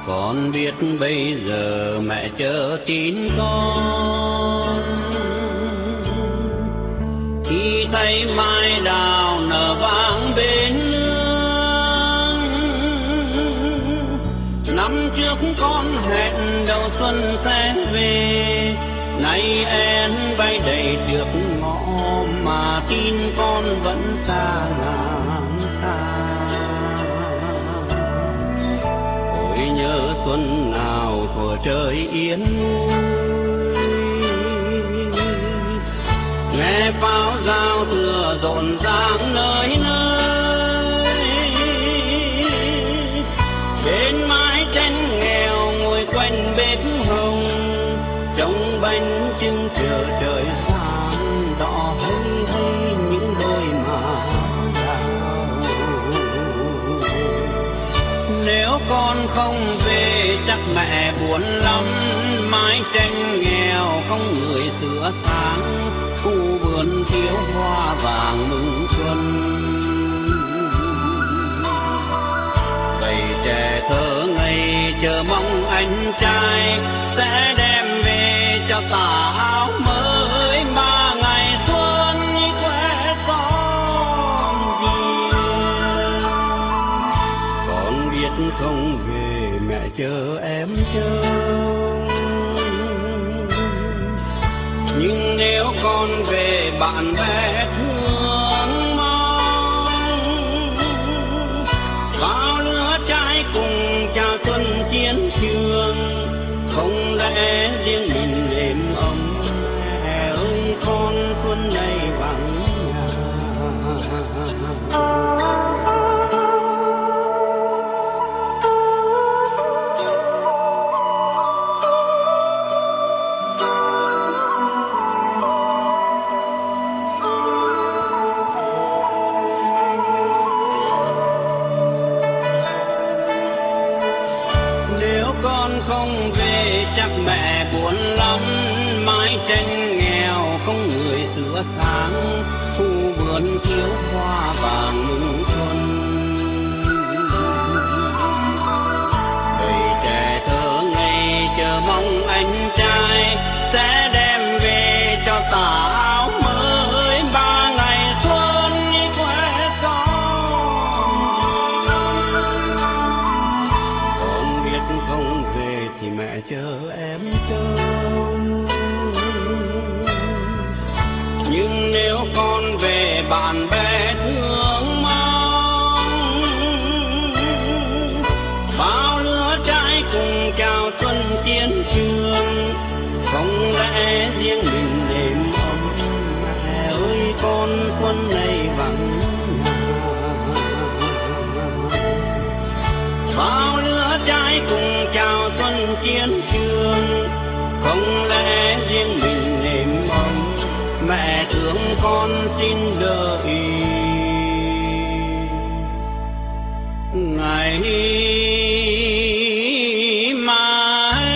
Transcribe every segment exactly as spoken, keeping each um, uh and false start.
Con biết bây giờ mẹ chờ tin con, khi thấy mai đào nở vàng bên nương. Năm trước con hẹn đầu xuân sẽ về, nay én bay đầy trước ngõ mà tin con vẫn xa ngàn xa. Ôi nhớ xuân nào thuở trời yên vui, nghe pháo giao thừa rộn ràng nơi nơi. Bên mái tranh nghèo ngồi quanh bếp hồng, trông bánh trưng chờ trời sáng, đỏ hây hây những đôi má đào. Nếu con không về chắc mẹ buồn lắm, mái tranh nghèo không người sửa sáng, khu vườn thiếu hoa vàng mừng xuân. Bầy trẻ thơ ngây chờ mong anh trai sẽ đem về cho tà áo mới, ba ngày xuân quê son riêng. Con biết không về mẹ chờ em trông, nhưng nếu con về bạn bè thương mong, vào lửa trái cùng chào xuân chiến trường. Không lẽ riêng mình êm ấm, mẹ ơi con xuân này vắng nhà. Không về chắc mẹ buồn lắm, mái tranh nghèo không người sửa sáng, khu vườn thiếu hoa vàng mừng xuân. Bầy trẻ thơ ngây chờ mong anh trai sẽ đem về cho tà áo mới, ba ngày xuân quê son. Con biết không về thì mẹ chờ em trông, nhưng nếu con về bạn bè thương mong, bao lứa trái cùng chào xuân chiến trường. Không lẽ riêng mình êm ấm, mẹ ơi con xuân này vắng nhà. Bao lứa trái cùng chào xuân chiến trường, không lẽ riêng mình êm ấm, mẹ thương con xin đợi ngày mai.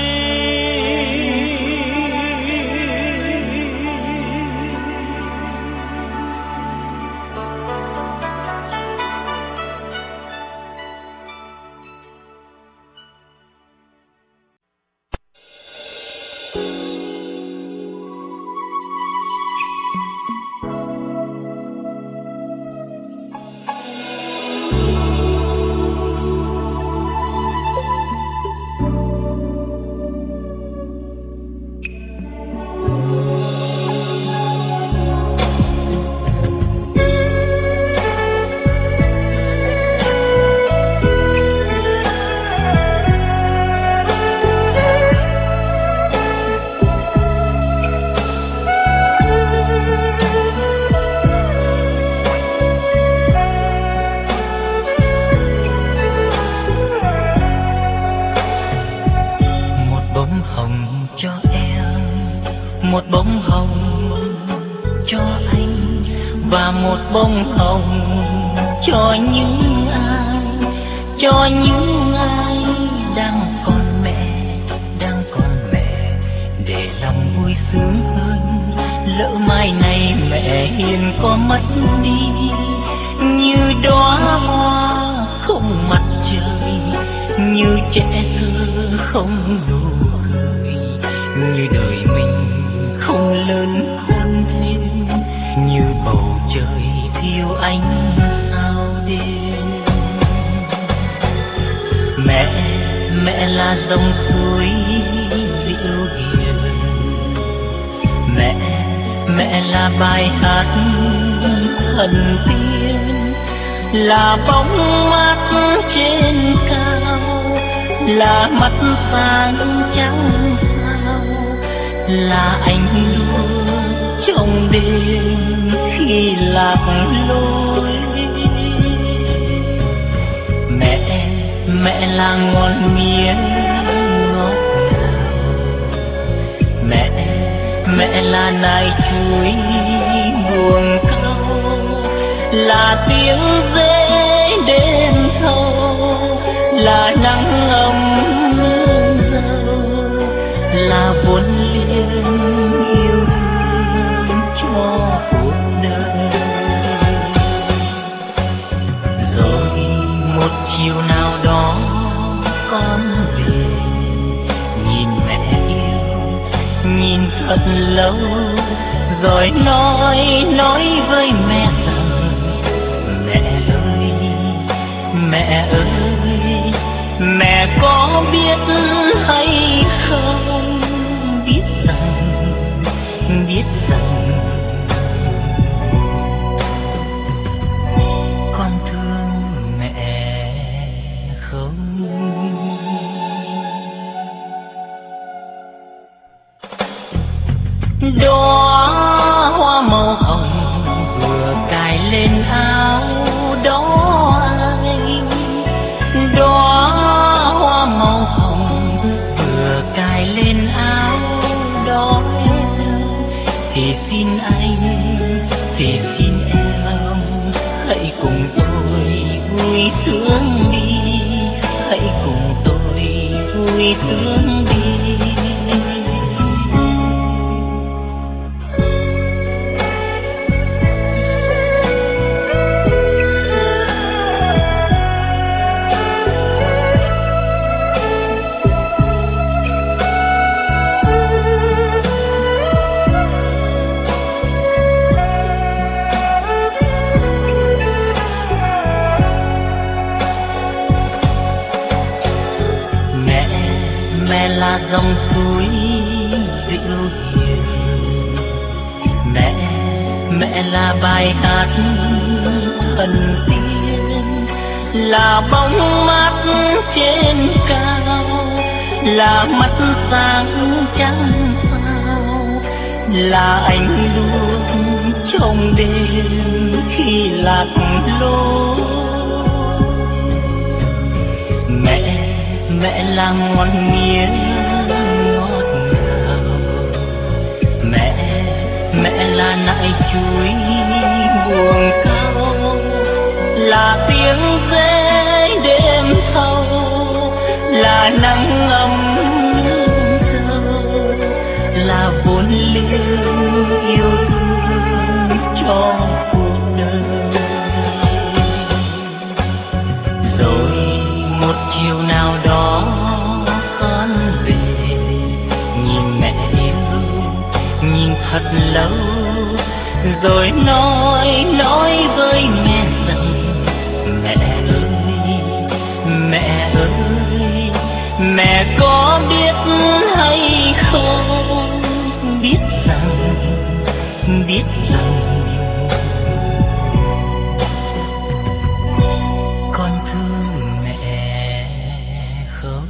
một bông hồng cho anh và một bông hồng cho những ai, cho những ai đang còn mẹ, đang còn mẹ, để lòng vui sướng hơn. Lỡ mai này mẹ hiền có mất đi, như đóa hoa không mặt trời, như trẻ thơ không nụ cười, như đời mình không lớn hơn thêm, như bầu trời thiếu ánh sao đêm. Mẹ, mẹ là dòng suối dịu hiền, mẹ, mẹ là bài hát thần tiên, là bóng mát trên cao, là mắt sáng trắng sao, là ánh lúa trong đêm khi lạc lối. Mẹ, mẹ là ngọn nghĩa ngọt ngào, mẹ, mẹ là nai chuối buồn câu, là tiếng dế đêm thâu, là nắng ấm nương dâu, là vốn liếng yêu thương cho cuộc đời. Rồi một chiều nào đó con về, nhìn mẹ yêu, nhìn thật lâu, rồi nói nói với mẹ rằng mẹ ơi, mẹ ơi, mẹ có biết hay không, biết rằng, biết rằng con thương mẹ không. Đóa hoa màu hồng vừa cài lên áo đó anh, đóa hoa màu hồng vừa cài lên áo đó, thì xin anh, thì xin em hãy cùng tôi vui sướng đi, hãy cùng tôi vui sướng đi. Là dòng suối dịu hiền, mẹ, mẹ là bài hát thần tiên, là bóng mát trên cao, là mắt sáng trắng sao, là ánh lúa trong đêm khi lạc lối. Mẹ, mẹ là ngọn nghĩa ngọt ngào, mẹ, mẹ là nại chuối buồn câu, là tiếng dế đêm thâu, là nắng ấm nương dâu, là vốn liếng yêu thương cho cuộc đời. Rồi một chiều nào đó con về, nhìn mẹ yêu, nhìn thật lâu, rồi nói nói với mẹ rằng mẹ ơi, mẹ ơi, mẹ có biết hay không, biết rằng, biết rằng con thương mẹ không.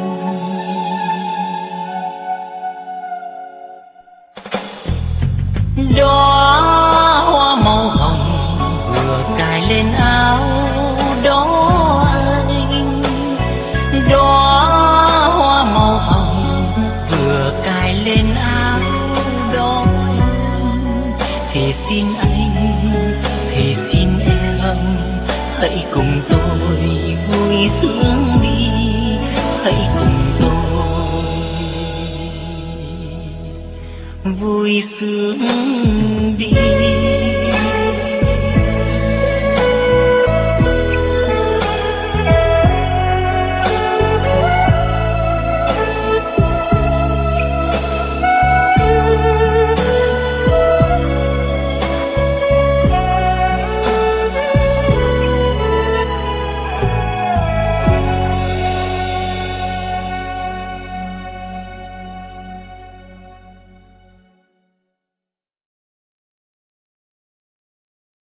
Đóa hoa màu hồng vừa cài lên áo đó anh, đóa hoa màu hồng vừa cài lên áo đó, thì xin anh, thì xin em hãy cùng tôi vui sướng đi, hãy cùng tôi vui sướng đi.